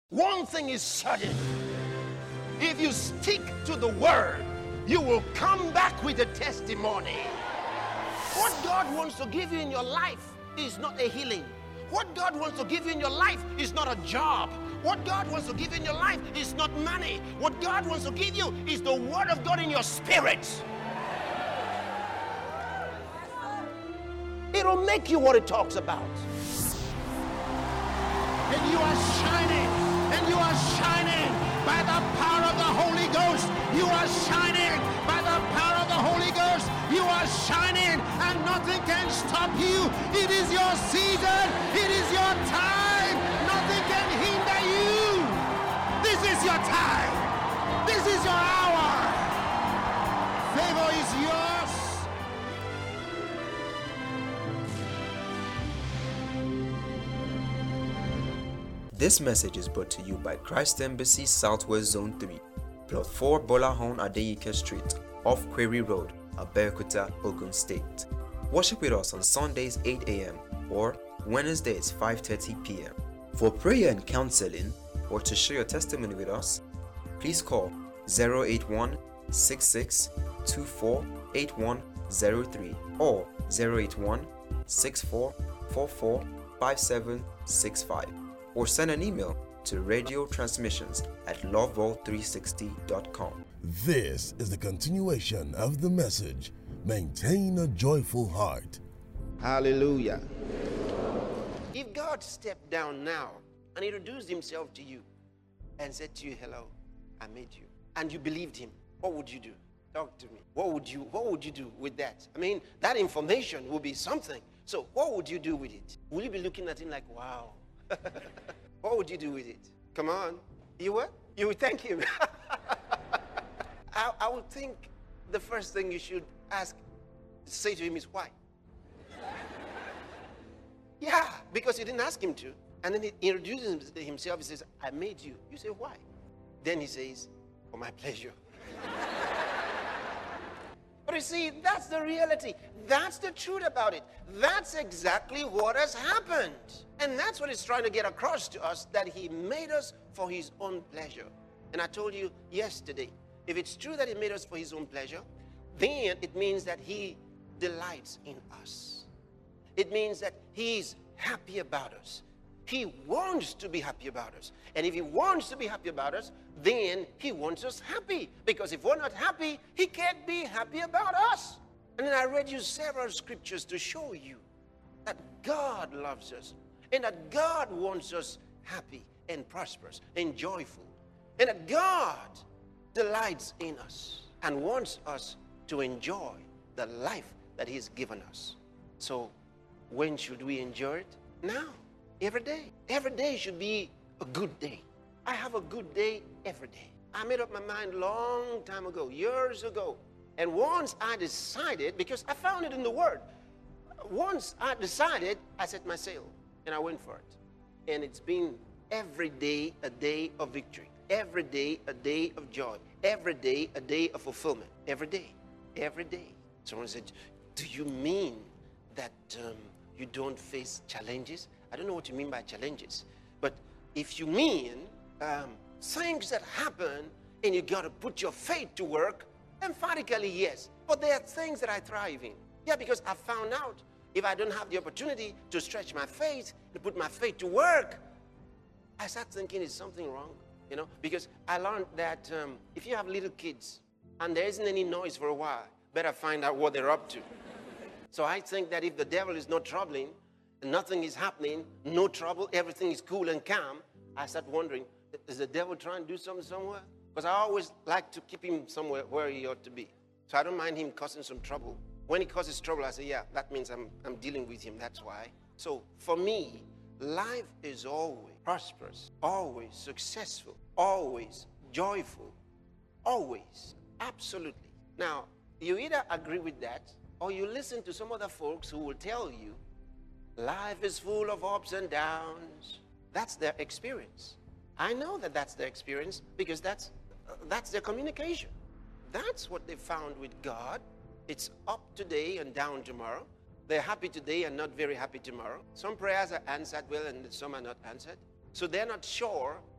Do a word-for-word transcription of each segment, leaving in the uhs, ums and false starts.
One thing is certain. If you stick to the word, you will come back with a testimony. What God wants to give you in your life is not a healing. What God wants to give you in your life is not a job. What God wants to give you in your life is not money. What God wants to give you is the word of God in your spirit. It'll make you what it talks about. And you are shining. And you are shining by the power of the Holy Ghost. You are shining by the power of the Holy Ghost. You are shining and nothing can stop you. It is your season. It is your time. Nothing can hinder you. This is your time. This is your hour. Favor is yours. This message is brought to you by Christ Embassy Southwest Zone three, Plot four Bolahon Adeyike Street, off Quarry Road, Abeokuta, Ogun State. Worship with us on Sundays eight a.m. or Wednesdays five thirty p.m. For prayer and counseling, or to share your testimony with us, please call zero eight one, six six two four, eight one zero three or zero eight one, six four four four, five seven six five. Or send an email to radio transmissions at lovewall three sixty dot com. This is the continuation of the message. Maintain a joyful heart. Hallelujah. If God stepped down now and introduced himself to you and said to you, hello, I made you, and you believed him, what would you do? Talk to me. What would you, what would you do with that? I mean, that information will be something. So what would you do with it? Will you be looking at him like, wow? What would you do with it? Come on. You what? You would thank him. I, I would think the first thing you should ask, say to him is why? Yeah, because you didn't ask him to. And then he introduces himself. He says, I made you. You say, why? Then he says, for my pleasure. But you see, that's the reality. That's the truth about it. That's exactly what has happened. And that's what he's trying to get across to us, that he made us for his own pleasure. And I told you yesterday, if it's true that he made us for his own pleasure, then it means that he delights in us. It means that he's happy about us. He wants to be happy about us. And if he wants to be happy about us, then he wants us happy. Because if we're not happy, he can't be happy about us. And then I read you several scriptures to show you that God loves us and that God wants us happy and prosperous and joyful. And that God delights in us and wants us to enjoy the life that he's given us. So when should we enjoy it? Now. Every day. Every day should be a good day. I have a good day every day. I made up my mind long time ago, years ago. And once I decided, because I found it in the Word, once I decided, I set my sail and I went for it. And it's been every day a day of victory. Every day a day of joy. Every day a day of fulfillment. Every day. Every day. Someone said, do you mean that um, you don't face challenges? I don't know what you mean by challenges, but if you mean um, things that happen and you got to put your faith to work, emphatically yes. But there are things that I thrive in. Yeah, because I found out if I don't have the opportunity to stretch my faith, to put my faith to work, I start thinking, is something wrong? You know, because I learned that um, if you have little kids and there isn't any noise for a while, better find out what they're up to. So I think that if the devil is not troubling, nothing is happening, no trouble, everything is cool and calm, I start wondering, is the devil trying to do something somewhere? Because I always like to keep him somewhere where he ought to be. So I don't mind him causing some trouble. When he causes trouble, I say, yeah, that means I'm, I'm dealing with him, that's why. So for me, life is always prosperous, always successful, always joyful, always, absolutely. Now, you either agree with that, or you listen to some other folks who will tell you, life is full of ups and downs. That's their experience. I know that that's their experience because that's, uh, that's their communication. That's what they found with God. It's up today and down tomorrow. They're happy today and not very happy tomorrow. Some prayers are answered well and some are not answered. So they're not sure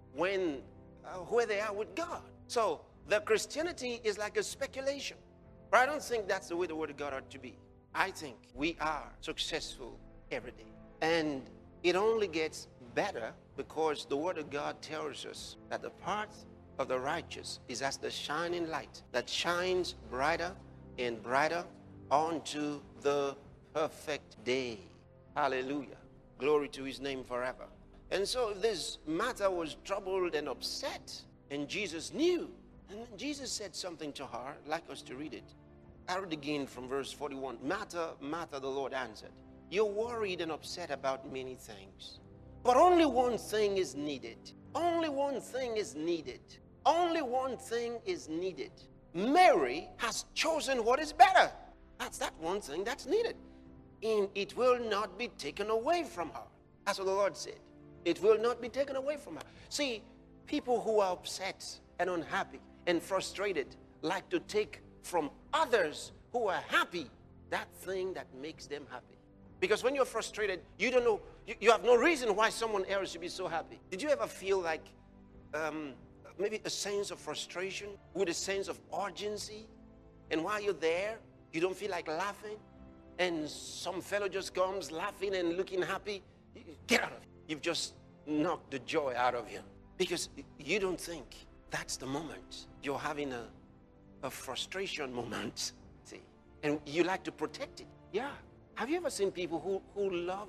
when uh, where they are with God. So the Christianity is like a speculation. But I don't think that's the way the Word of God ought to be. I think we are successful every day. And it only gets better because the Word of God tells us that the path of the righteous is as the shining light that shines brighter and brighter onto the perfect day. Hallelujah. Glory to his name forever. And so this Martha was troubled and upset, and Jesus knew. And then Jesus said something to her. I'd like us to read it. I read again from verse forty-one. Martha, Martha, the Lord answered, you're worried and upset about many things, but only one thing is needed. Only one thing is needed. Only one thing is needed. Mary has chosen what is better. That's that one thing that's needed. And it will not be taken away from her. That's what the Lord said. It will not be taken away from her. See, people who are upset and unhappy and frustrated like to take from others who are happy that thing that makes them happy. Because when you're frustrated, you don't know, you, you have no reason why someone else should be so happy. Did you ever feel like um, maybe a sense of frustration with a sense of urgency? And while you're there, you don't feel like laughing? And some fellow just comes laughing and looking happy? Get out of it. You've just knocked the joy out of you. Because you don't think that's the moment. You're having a, a frustration moment. See? And you like to protect it. Yeah. Have you ever seen people who, who love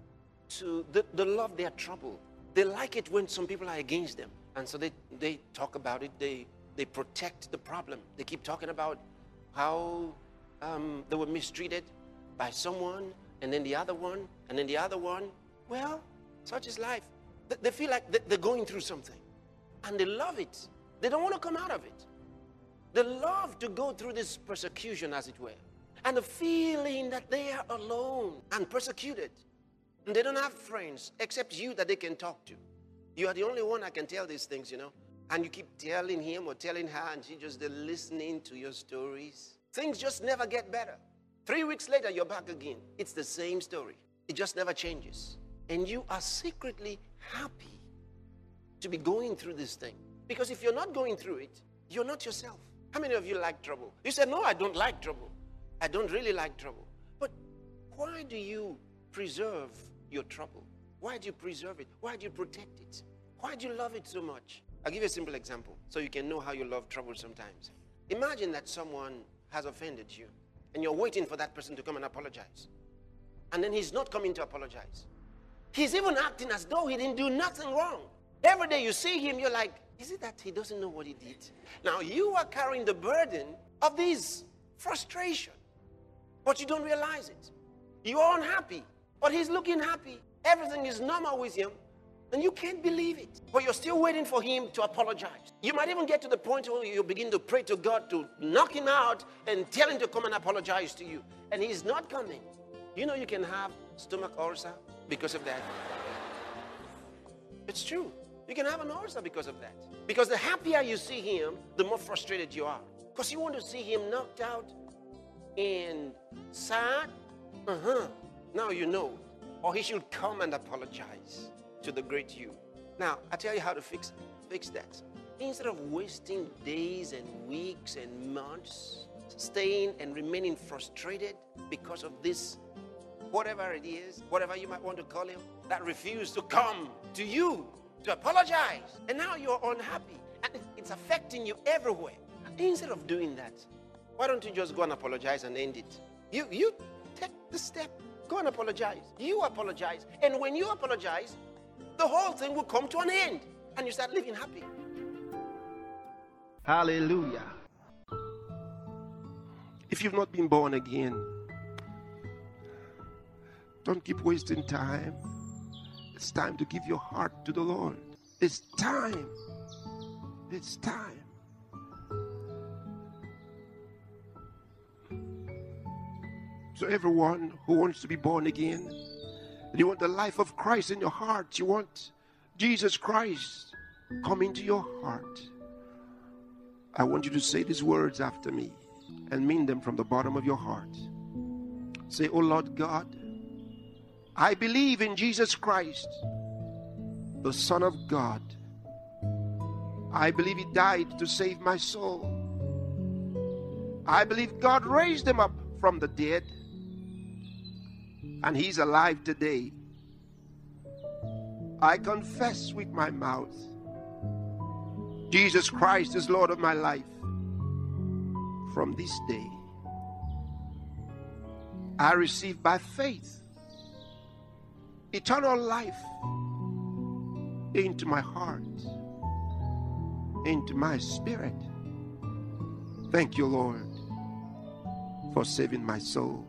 to, they, they love their trouble. They like it when some people are against them. And so they, they talk about it. They, they protect the problem. They keep talking about how um, they were mistreated by someone, and then the other one, and then the other one. Well, such is life. They feel like they're going through something, and they love it. They don't want to come out of it. They love to go through this persecution, as it were, and the feeling that they are alone and persecuted, and they don't have friends except you that they can talk to. You are the only one that can tell these things, you know, and you keep telling him or telling her, and she just listening to your stories. Things just never get better. Three weeks later, you're back again. It's the same story. It just never changes. And you are secretly happy to be going through this thing. Because if you're not going through it, you're not yourself. How many of you like trouble? You said, no, I don't like trouble. I don't really like trouble. But why do you preserve your trouble? Why do you preserve it? Why do you protect it? Why do you love it so much? I'll give you a simple example so you can know how you love trouble sometimes. Imagine that someone has offended you, and you're waiting for that person to come and apologize. And then he's not coming to apologize. He's even acting as though he didn't do nothing wrong. Every day you see him, you're like, is it that he doesn't know what he did? Now you are carrying the burden of this frustration, but you don't realize it. You are unhappy, but he's looking happy. Everything is normal with him, and you can't believe it. But you're still waiting for him to apologize. You might even get to the point where you begin to pray to God to knock him out and tell him to come and apologize to you. And he's not coming. You know you can have stomach ulcer because of that. It's true. You can have an ulcer because of that. Because the happier you see him, the more frustrated you are. Because you want to see him knocked out and sad. Uh-huh. Now you know. Or he should come and apologize to the great you. Now, I tell you how to fix, fix that. Instead of wasting days and weeks and months staying and remaining frustrated because of this, whatever it is, whatever you might want to call him, that refused to come to you to apologize. And now you're unhappy. And it's affecting you everywhere. Instead of doing that, why don't you just go and apologize and end it? You, you take the step. Go and apologize. You apologize. And when you apologize, the whole thing will come to an end. And you start living happy. Hallelujah. If you've not been born again, don't keep wasting time. It's time to give your heart to the Lord. It's time. It's time. So everyone who wants to be born again, and you want the life of Christ in your heart, you want Jesus Christ come into your heart, I want you to say these words after me and mean them from the bottom of your heart. Say, oh Lord God, I believe in Jesus Christ, the Son of God, I believe he died to save my soul. I believe God raised him up from the dead, and he's alive today. I confess with my mouth, Jesus Christ is Lord of my life. From this day, I receive by faith eternal life into my heart, into my spirit. Thank you, Lord, for saving my soul.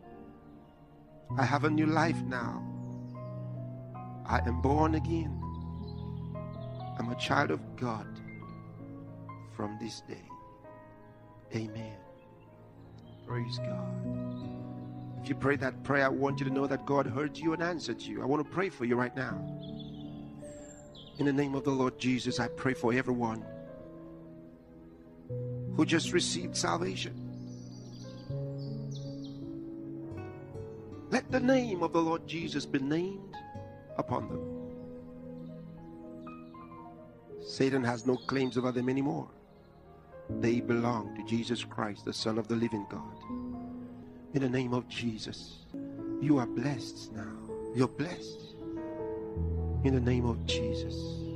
I have a new life now. I am born again. I'm a child of God from this day. Amen. Praise God. If you pray that prayer, I want you to know that God heard you and answered you. I want to pray for you right now. In the name of the Lord Jesus, I pray for everyone who just received salvation. Let the name of the Lord Jesus be named upon them. Satan has no claims over them anymore. They belong to Jesus Christ, the Son of the living God. In the name of Jesus, you are blessed now. You're blessed. In the name of Jesus.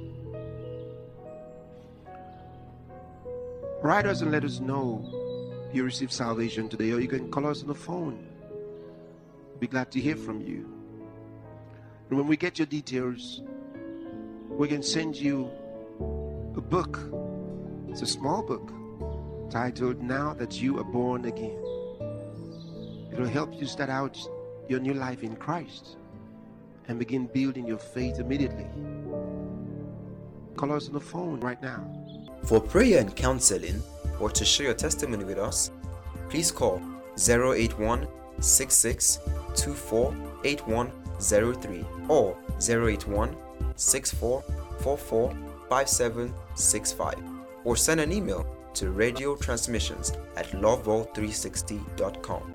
Write us and let us know you received salvation today, or you can call us on the phone. We'll be glad to hear from you. And when we get your details, we can send you a book. It's a small book titled Now That You Are Born Again. It'll help you start out your new life in Christ and begin building your faith immediately. Call us on the phone right now. For prayer and counseling, or to share your testimony with us, please call zero eight one, six six two four, eight one zero three or zero eight one, six four four four, five seven six five, or send an email to radio transmissions at lovewall three sixty dot com.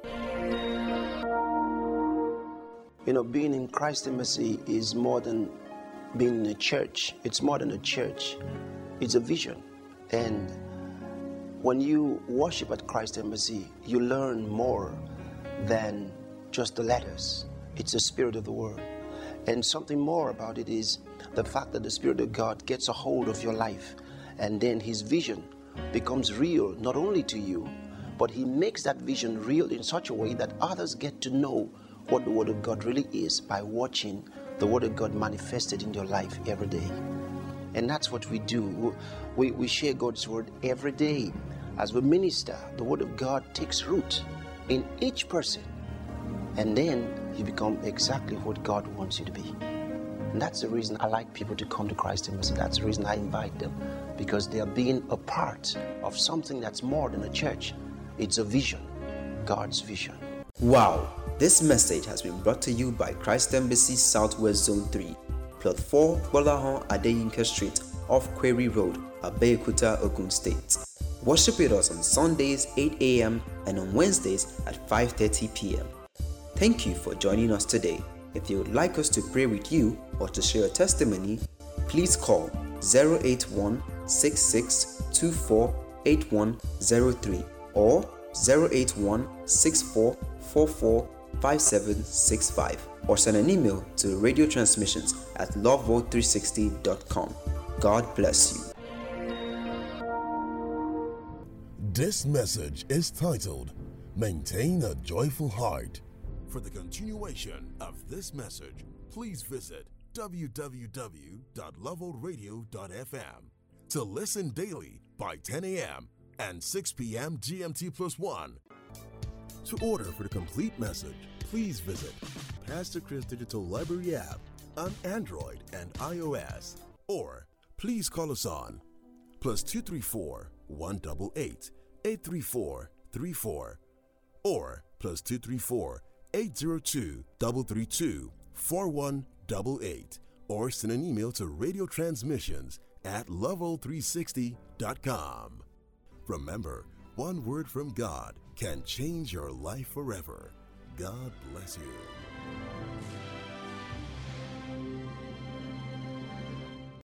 You know, being in Christ Embassy is more than being in a church. It's more than a church. It's a vision. And when you worship at Christ Embassy, you learn more than just the letters. It's the spirit of the word. And something more about it is the fact that the Spirit of God gets a hold of your life, and then his vision becomes real, not only to you, but he makes that vision real in such a way that others get to know what the Word of God really is by watching the Word of God manifested in your life every day. And that's what we do. We, we share God's Word every day. As we minister, the Word of God takes root in each person, and then you become exactly what God wants you to be. And that's the reason I like people to come to Christ Embassy. That's the reason I invite them, because they are being a part of something that's more than a church. It's a vision, God's vision. Wow! This message has been brought to you by Christ Embassy Southwest Zone three, Plot four, Bolahon Adeyinka Street, off Quarry Road, Abeokuta, Ogun State. Worship with us on Sundays eight a.m. and on Wednesdays at five thirty p.m. Thank you for joining us today. If you would like us to pray with you or to share a testimony, please call zero eight one, six six two four, eight one zero three or zero eight one, six four four four, five seven six five, or send an email to radio transmissions at lovewall three sixty dot com. God bless you. This message is titled, Maintain a Joyful Heart. For the continuation of this message, please visit w w w dot lovewall radio dot f m to listen daily by ten a.m. and six p.m. G M T plus one. To order for the complete message, please visit Pastor Chris Digital Library app on Android and iOS, or please call us on plus two three four, one eight eight, eight three four, three four or plus two three four, eight zero two, three three two, four one eight eight, or send an email to radio transmissions at lovewall three sixty dot com. Remember, one word from God can change your life forever. God bless you.